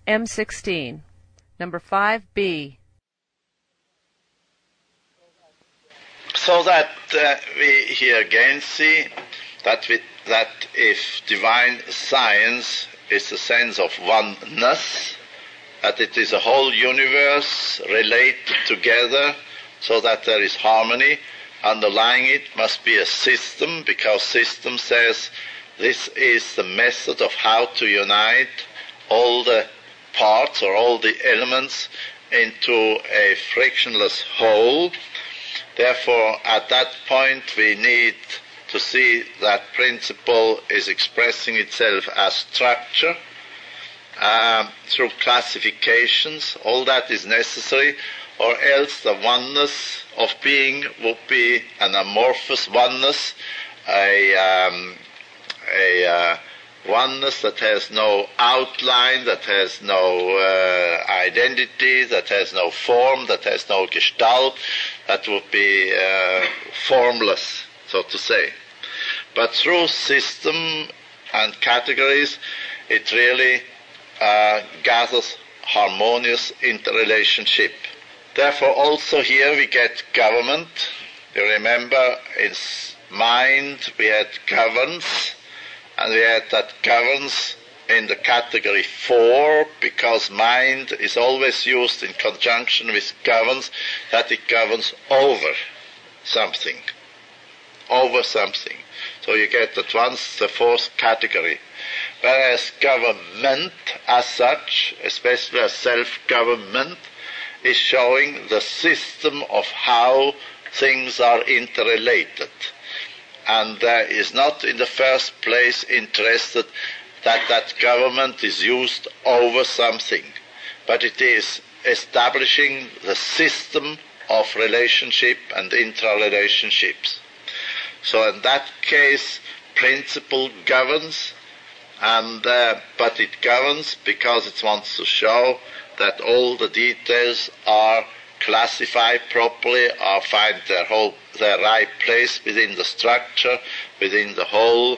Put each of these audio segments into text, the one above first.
M16. Number 5B. So that we here again see that if divine science is the sense of oneness, that it is a whole universe related together so that there is harmony, underlying it must be a system, because system says this is the method of how to unite all the parts or all the elements into a frictionless whole. Therefore, at that point, we need to see that principle is expressing itself as structure through classifications. All that is necessary, or else the oneness of being would be an amorphous oneness, a oneness that has no outline, that has no identity, that has no form, that has no gestalt, that would be formless, so to say. But through system and categories, it really gathers harmonious interrelationship. Therefore, also here we get government. You remember, in mind we had governs, and we had that governs in the category 4, because mind is always used in conjunction with governs, that it governs over something. Over something. So you get at once the 4th category. Whereas government as such, especially as self-government, is showing the system of how things are interrelated. And is not in the first place interested that government is used over something, but it is establishing the system of relationship and intra-relationships. So in that case, principle governs, and but it governs because it wants to show that all the details are classified properly, or find their right place within the structure, within the whole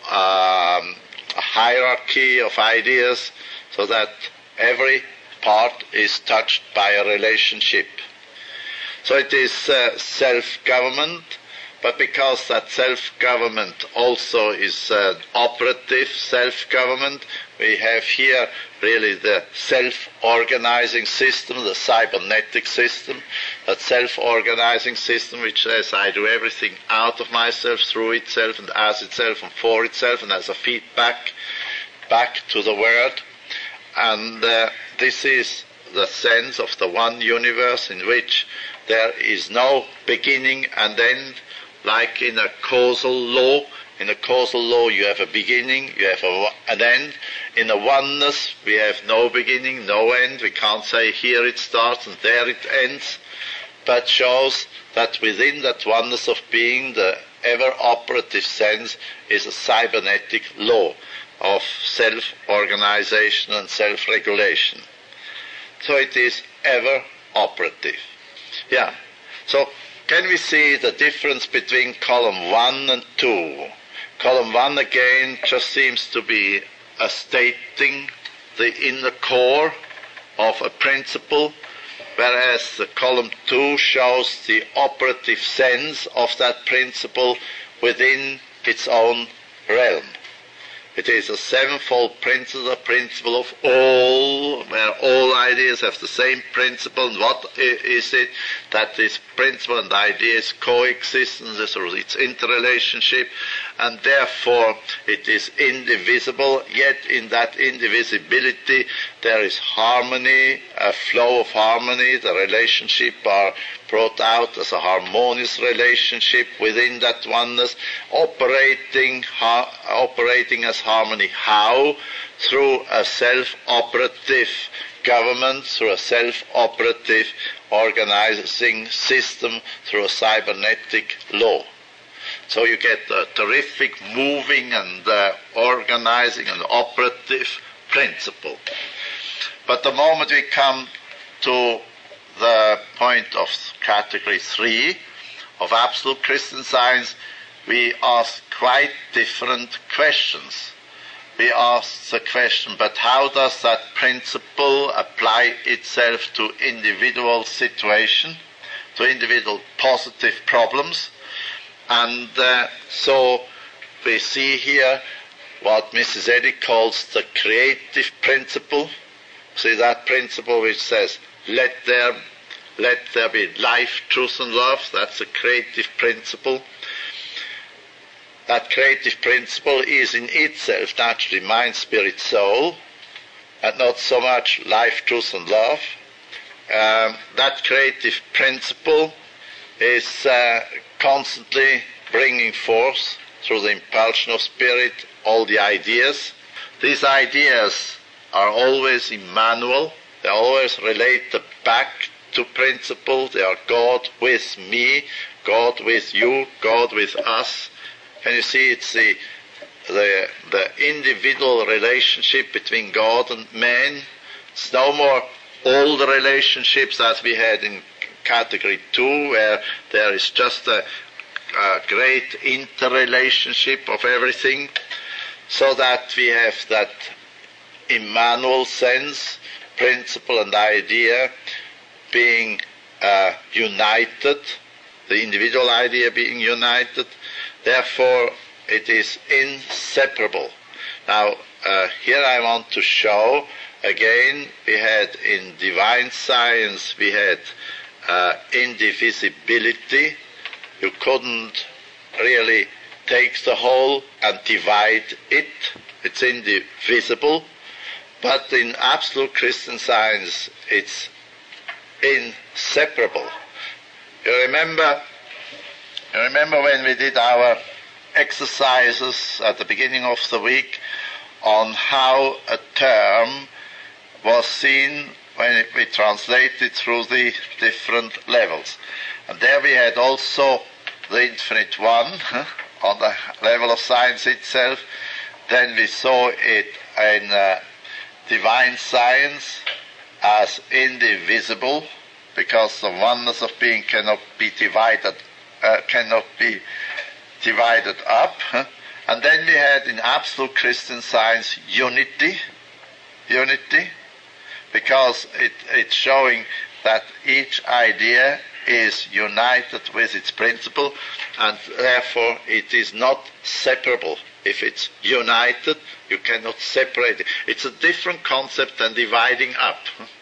hierarchy of ideas, so that every part is touched by a relationship. So it is self-government, but because that self-government also is operative self-government, we have here really the self-organizing system, the cybernetic system, that self-organizing system which says I do everything out of myself, through itself, and as itself, and for itself, and as a feedback back to the world. And this is the sense of the one universe in which there is no beginning and end, like in a causal law. In a causal law you have a beginning, you have an end. In a oneness we have no beginning, no end. We can't say here it starts and there it ends, but shows that within that oneness of being, the ever-operative sense is a cybernetic law of self-organization and self-regulation. So it is ever-operative. Yeah. So can we see the difference between column 1 and 2? Column 1 again just seems to be stating the inner core of a principle, whereas the column 2 shows the operative sense of that principle within its own realm. It is a sevenfold principle, the principle of all, where all ideas have the same principle. And what is it? That this principle and idea is coexistence, or its interrelationship, and therefore it is indivisible, yet in that indivisibility there is harmony, a flow of harmony. The relationship are brought out as a harmonious relationship within that oneness, operating as harmony. How? Through a self-operative government, through a self-operative organizing system, through a cybernetic law. So you get a terrific moving and organizing and operative principle. But the moment we come to the point of category 3 of absolute Christian Science, we ask quite different questions. we ask the question, but how does that principle apply itself to individual situation, to individual positive problems? And so we see here what Mrs. Eddy calls the creative principle. See that principle which says, let there be life, truth and love. That's a creative principle. That creative principle is in itself naturally mind, spirit, soul, and not so much life, truth and love. That creative principle is constantly bringing forth through the impulsion of spirit all the ideas. These ideas are always Emmanuel. They always relate back to principle. They are God with me, God with you, God with us. Can you see it's the individual relationship between God and man? It's no more all the relationships as we had in category 2, where there is just a great interrelationship of everything, so that we have that Emmanuel sense, principle and idea being united, the individual idea being united. Therefore, it is inseparable. Now, here I want to show, again, we had in divine science, we had indivisibility. You couldn't really take the whole and divide it. It's indivisible. But in absolute Christian science, it's inseparable. You remember when we did our exercises at the beginning of the week on how a term was seen when we translated through the different levels. And there we had also the infinite one on the level of science itself. Then we saw it in divine science as indivisible, because the oneness of being cannot be divided up. And then we had in absolute Christian science unity, because it's showing that each idea is united with its principle, and therefore it is not separable. If it's united, you cannot separate it. It's a different concept than dividing up.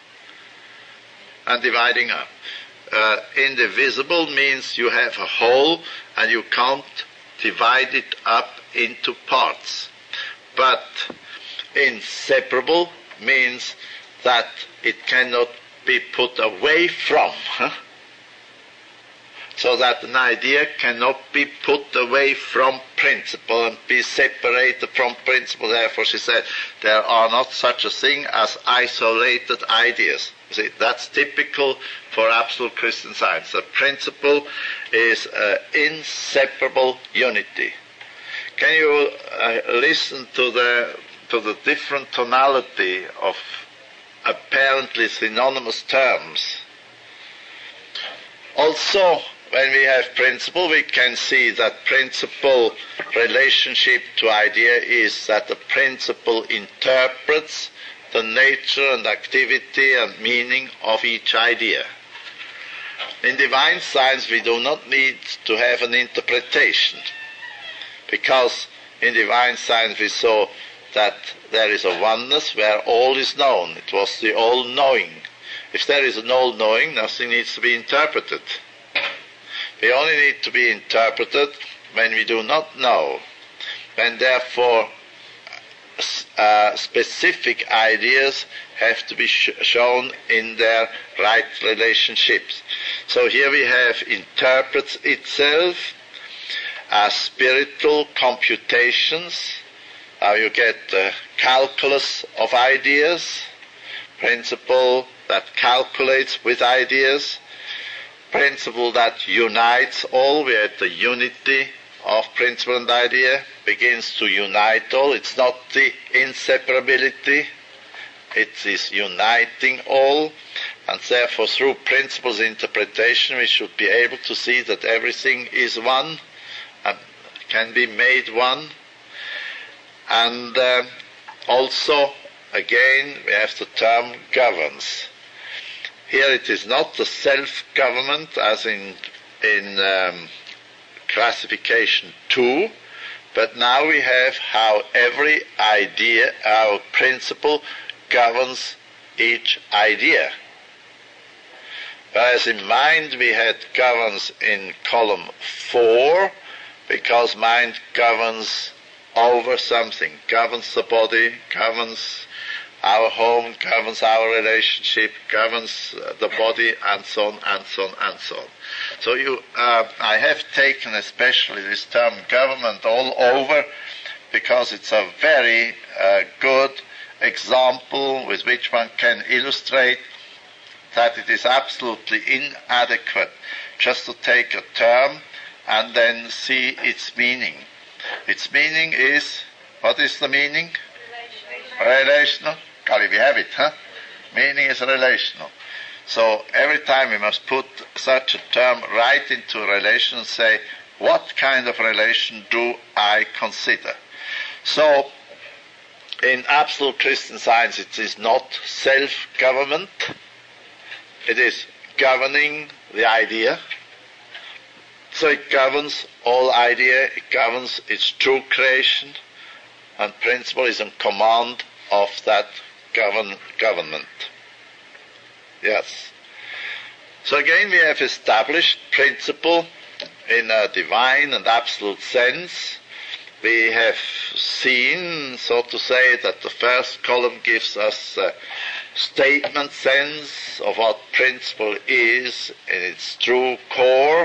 Indivisible means you have a whole and you can't divide it up into parts. But inseparable means that it cannot be put away from. So that an idea cannot be put away from principle and be separated from principle. Therefore, she said, there are not such a thing as isolated ideas. You see, that's typical for absolute Christian science. The principle is inseparable unity. Can you listen to the different tonality of apparently synonymous terms? Also, when we have principle, we can see that principle relationship to idea is that the principle interprets the nature and activity and meaning of each idea. In divine science, we do not need to have an interpretation, because in divine science we saw that there is a oneness where all is known. It was the all-knowing. If there is an all-knowing, nothing needs to be interpreted. We only need to be interpreted when we do not know, when therefore specific ideas have to be shown in their right relationships. So here we have interprets itself as spiritual computations. Now you get the calculus of ideas, principle that calculates with ideas, principle that unites all. We had the unity of principle and idea, begins to unite all. It's not the inseparability, it is uniting all, and therefore through principles interpretation we should be able to see that everything is one and can be made one. And also, again, we have the term governs. Here it is not the self-government as in classification 2, but now we have how every idea, our principle, governs each idea. Whereas in mind we had governs in column 4, because mind governs over something, governs the body, governs our home, governs our relationship, governs the body, and so on, and so on, and so on. So I have taken especially this term government all over because it's a very good example with which one can illustrate that it is absolutely inadequate just to take a term and then see its meaning. Its meaning is, what is the meaning? Relational. Kali, we have it, huh? Meaning is relational. So every time we must put such a term right into a relation and say, what kind of relation do I consider? So in absolute Christian Science it is not self-government, it is governing the idea. So it governs all idea, it governs its true creation, and principle is in command of that government. Yes. So again we have established principle in a divine and absolute sense. We have seen, so to say, that the first column gives us a statement sense of what principle is in its true core,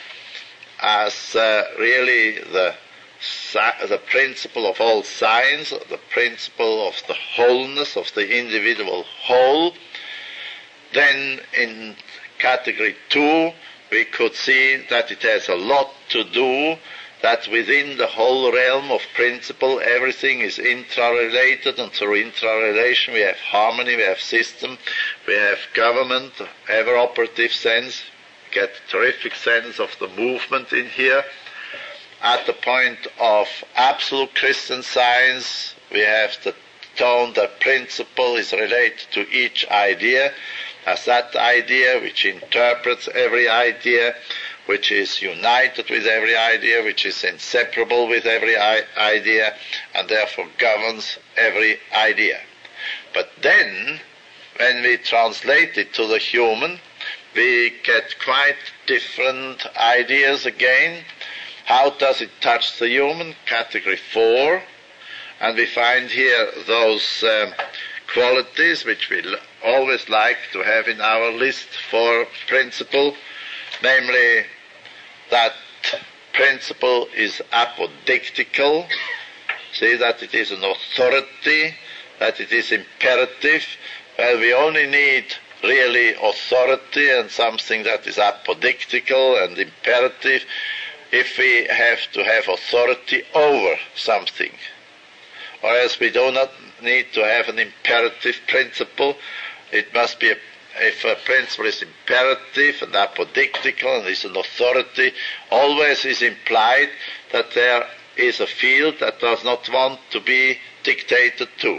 as really the principle of all science, the principle of the wholeness of the individual whole. Then in category 2 we could see that it has a lot to do, that within the whole realm of principle everything is intra-related, and through intra-relation we have harmony, we have system, we have government, ever-operative sense, we get a terrific sense of the movement in here. At the point of absolute Christian Science we have the tone that principle is related to each idea, as that idea which interprets every idea, which is united with every idea, which is inseparable with every idea, and therefore governs every idea. But then, when we translate it to the human, we get quite different ideas again. How does it touch the human? Category 4. And we find here those qualities which we always like to have in our list for principle, namely that principle is apodictical, see that it is an authority, that it is imperative. Well, we only need really authority and something that is apodictical and imperative if we have to have authority over something. Or else we do not need to have an imperative principle. It must be if a principle is imperative and apodictical and is an authority, always is implied that there is a field that does not want to be dictated to,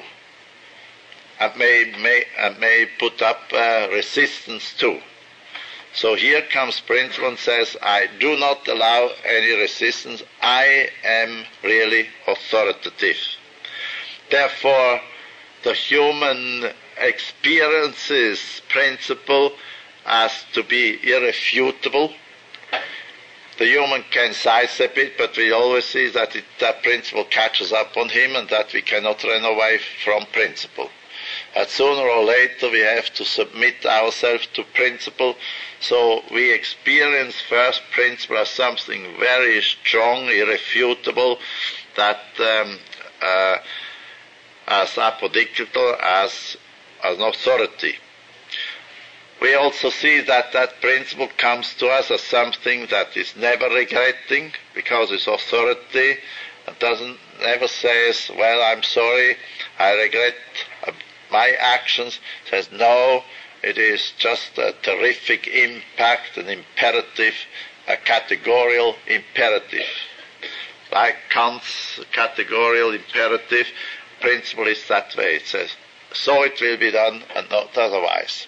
and may put up resistance to. So here comes principle and says, I do not allow any resistance, I am really authoritative. Therefore, the human experiences principle as to be irrefutable. The human can sidestep it, but we always see that that principle catches up on him and that we cannot run away from principle. That sooner or later we have to submit ourselves to principle. So we experience first principle as something very strong, irrefutable, that as apodictical, as an authority. We also see that that principle comes to us as something that is never regretting, because it's authority. It never says, well, I'm sorry, I regret my actions. It says, no, it is just a terrific impact, an imperative, a categorical imperative. like Kant's categorical imperative principle is that way. It says, so it will be done and not otherwise.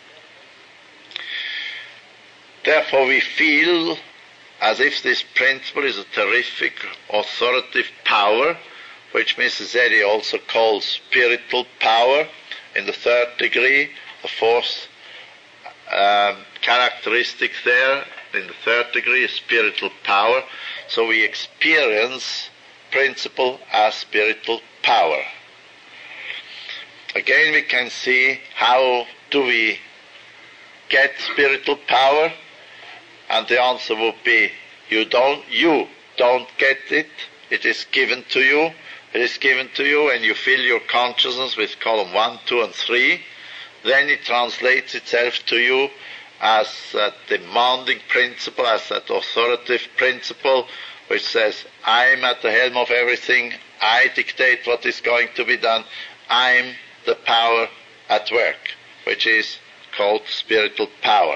Therefore we feel as if this principle is a terrific authoritative power, which Mrs. Eddy also calls spiritual power in the third degree, the fourth characteristic there in the third degree is spiritual power. So we experience principle as spiritual power. Again, we can see how do we get spiritual power, and the answer would be you don't get it. It is given to you. It is given to you, and you fill your consciousness with column 1, 2, and 3. Then it translates itself to you as a demanding principle, as that authoritative principle, which says, I'm at the helm of everything, I dictate what is going to be done, I'm the power at work, which is called spiritual power.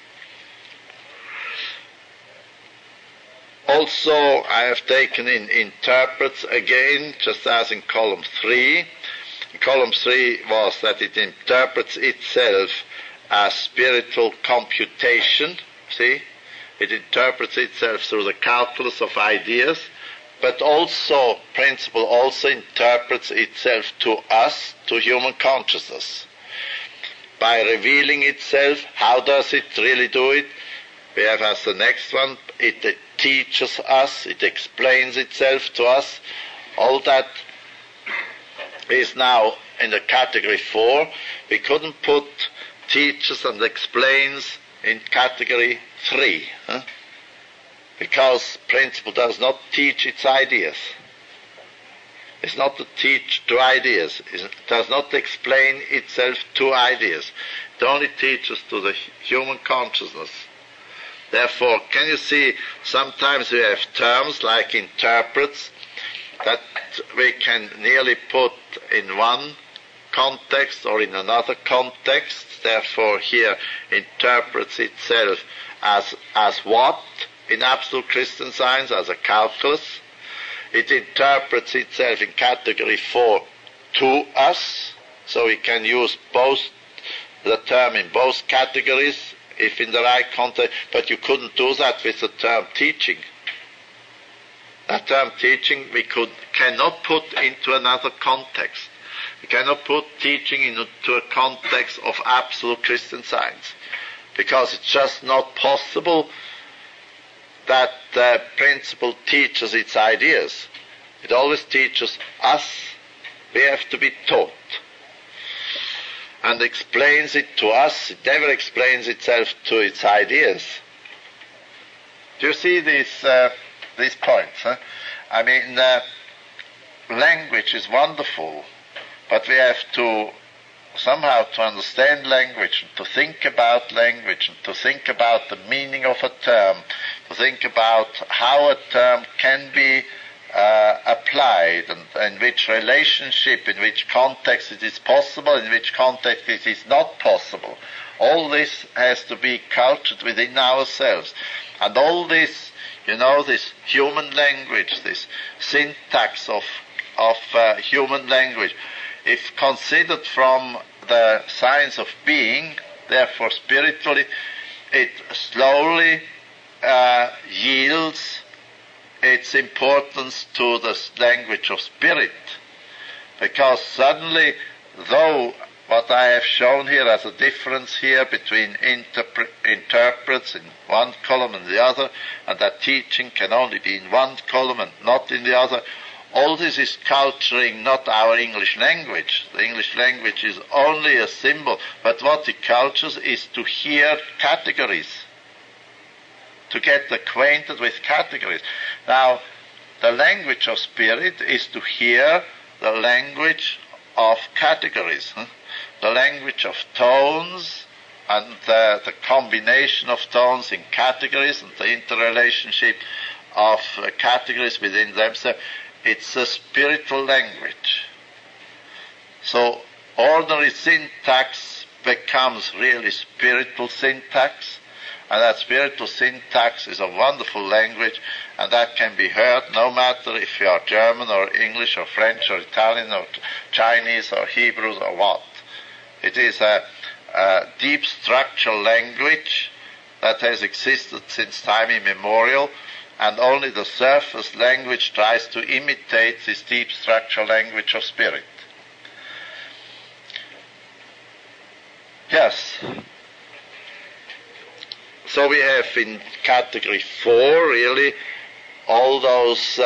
Also, I have taken in interprets again, just as in column 3. Column 3 was that it interprets itself as spiritual computation, see? It interprets itself through the calculus of ideas, but also, principle also interprets itself to us, to human consciousness. By revealing itself, how does it really do it? We have as the next one, it teaches us, it explains itself to us. All that is now in the category 4. We couldn't put teaches and explains in category 3, because principle does not teach its ideas. It's not to teach to ideas. It does not explain itself to ideas. It only teaches to the human consciousness. Therefore, can you see, sometimes we have terms like interprets that we can nearly put in one context or in another context. Therefore, here interprets itself as what in absolute Christian science? As a calculus. It interprets itself in category 4 to us, so we can use both the term in both categories if in the right context, but you couldn't do that with the term teaching. That term teaching we cannot put into another context. We cannot put teaching into a context of absolute Christian science, because it's just not possible that the principle teaches its ideas. It always teaches us. We have to be taught. And explains it to us. It never explains itself to its ideas. Do you see these points? I mean, language is wonderful, but we have to somehow to understand language, and to think about language, and to think about the meaning of a term, to think about how a term can be applied, and in which relationship, in which context it is possible, in which context it is not possible. All this has to be cultured within ourselves. And all this, this human language, this syntax of human language, if considered from the science of being, therefore spiritually, it slowly yields its importance to the language of spirit. Because suddenly, though what I have shown here as a difference here between interprets in one column and the other, and that teaching can only be in one column and not in the other, all this is culturing not our English language. The English language is only a symbol, but what it cultures is to hear categories, to get acquainted with categories. Now, the language of spirit is to hear the language of categories, the language of tones, and the combination of tones in categories, and the interrelationship of categories within themselves. It's a spiritual language. So ordinary syntax becomes really spiritual syntax, And that spiritual syntax is a wonderful language, and that can be heard no matter if you are German or English or French or Italian or Chinese or Hebrew or what. It is a deep structural language that has existed since time immemorial, and only the surface language tries to imitate this deep structural language of spirit. Yes. So we have in category 4 really all those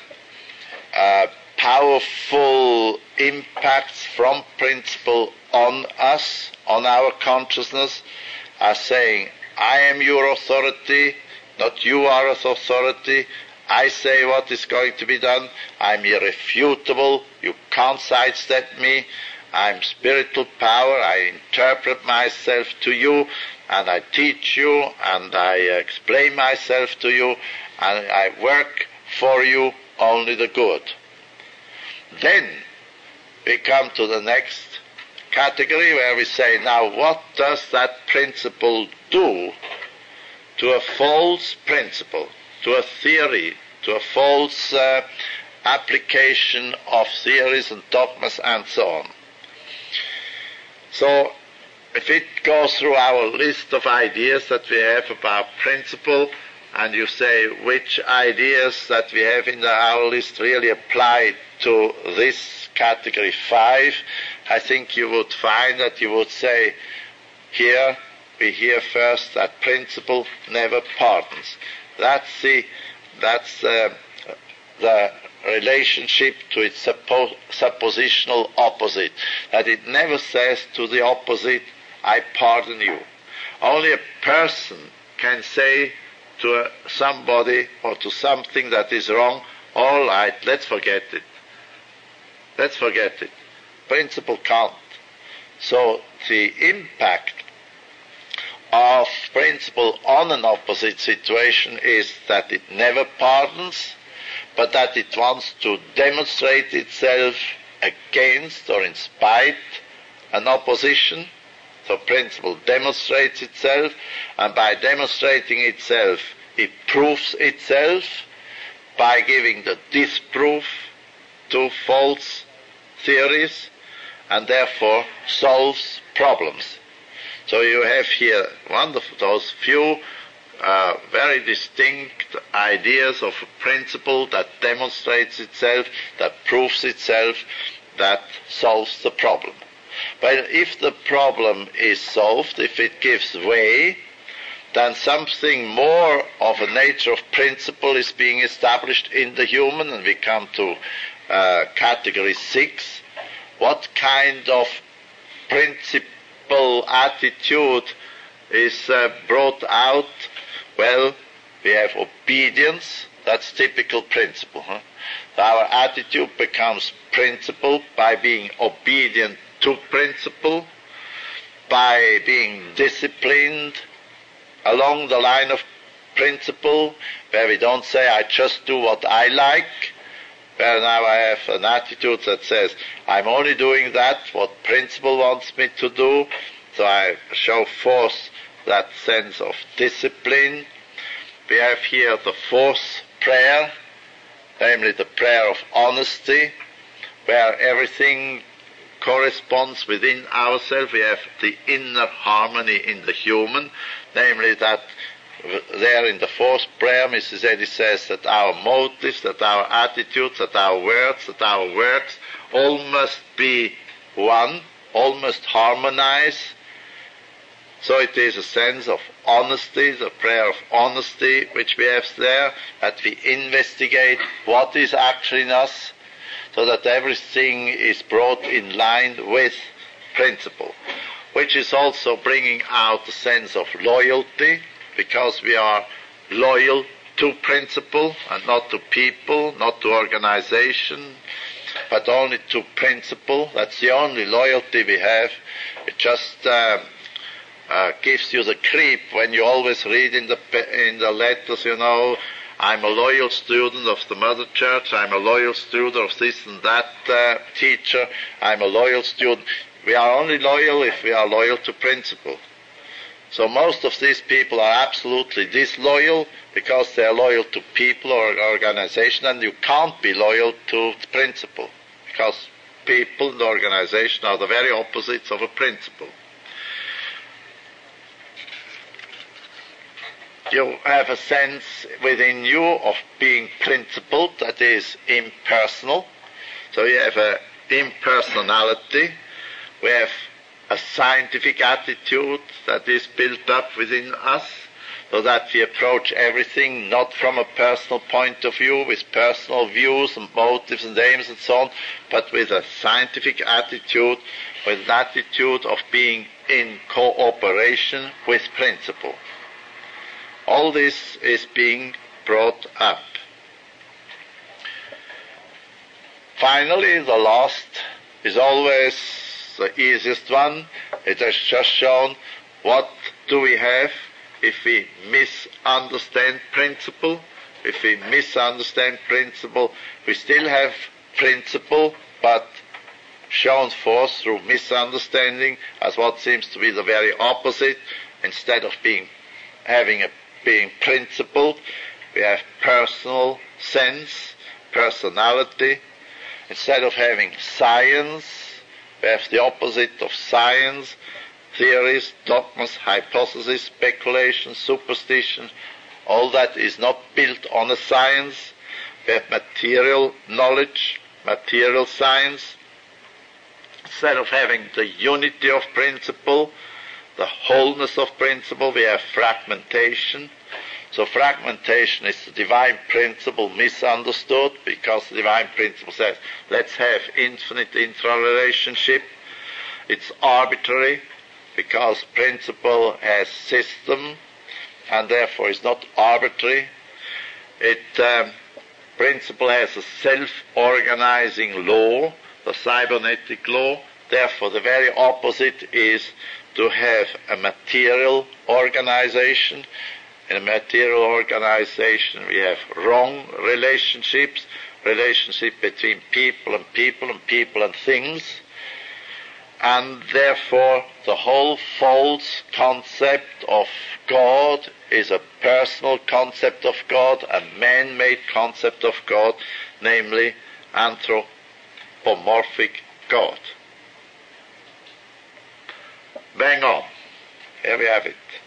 powerful impacts from principle on us, on our consciousness, as saying, I am your authority, not you are authority. I say what is going to be done. I'm irrefutable. You can't sidestep me. I'm spiritual power. I interpret myself to you, and I teach you, and I explain myself to you, and I work for you only the good. Then we come to the next category where we say, now what does that principle do to a false principle, to a theory, to a false application of theories and dogmas and so on? So if it goes through our list of ideas that we have about principle, and you say which ideas that we have in our list really apply to this category 5, I think you would find that you would say, here we hear first that principle never pardons. That's the relationship to its suppositional opposite, that it never says to the opposite, I pardon you. Only a person can say to somebody or to something that is wrong, all right, let's forget it. Let's forget it. Principle can't. So the impact of principle on an opposite situation is that it never pardons, but that it wants to demonstrate itself against or in spite an opposition. So principle demonstrates itself, and by demonstrating itself, it proves itself by giving the disproof to false theories, and therefore solves problems. So you have here wonderful, those few very distinct ideas of a principle that demonstrates itself, that proves itself, that solves the problem. But if the problem is solved, if it gives way, then something more of a nature of principle is being established in the human, and we come to category 6. What kind of principle attitude is brought out? Well, we have obedience. That's typical principle. Huh? Our attitude becomes principle by being obedient to principle, by being disciplined along the line of principle, where we don't say, I just do what I like, where now I have an attitude that says, I'm only doing that, what principle wants me to do, so I show forth that sense of discipline. We have here the 4th prayer, namely the prayer of honesty, where everything corresponds within ourselves. We have the inner harmony in the human, namely that there in the 4th prayer, Mrs. Eddy says that our motives, that our attitudes, that our words, that our works, all must be one, all must harmonize. So it is a sense of honesty, the prayer of honesty, which we have there, that we investigate what is actually in us, so that everything is brought in line with principle, which is also bringing out a sense of loyalty, because we are loyal to principle and not to people, not to organization, but only to principle. That's the only loyalty we have. It just gives you the creep when you always read in the letters, you know, I'm a loyal student of the Mother Church, I'm a loyal student of this and that teacher, I'm a loyal student. We are only loyal if we are loyal to principle. So most of these people are absolutely disloyal because they are loyal to people or organization, and you can't be loyal to the principle because people and the organization are the very opposites of a principle. You have a sense within you of being principled, that is impersonal. So you have an impersonality. We have a scientific attitude that is built up within us, so that we approach everything not from a personal point of view, with personal views and motives and aims and so on, but with a scientific attitude, with an attitude of being in cooperation with principle. All this is being brought up. Finally, the last is always the easiest one. It has just shown what do we have if we misunderstand principle. If we misunderstand principle, we still have principle, but shown forth through misunderstanding as what seems to be the very opposite. Instead of being principled, we have personal sense, personality. Instead of having science, we have the opposite of science, theories, dogmas, hypotheses, speculation, superstition. All that is not built on a science. We have material knowledge, material science. Instead of having the unity of principle, the wholeness of principle, we have fragmentation. So fragmentation is the divine principle misunderstood, because the divine principle says, let's have infinite interrelationship. It's arbitrary, because principle has system, and therefore is not arbitrary. Principle has a self-organizing law, the cybernetic law. Therefore, the very opposite is to have a material organization. In a material organization, we have wrong relationships, relationship between people and people and people and things. And therefore, the whole false concept of God is a personal concept of God, a man-made concept of God, namely anthropomorphic God. Bang on. Here we have it.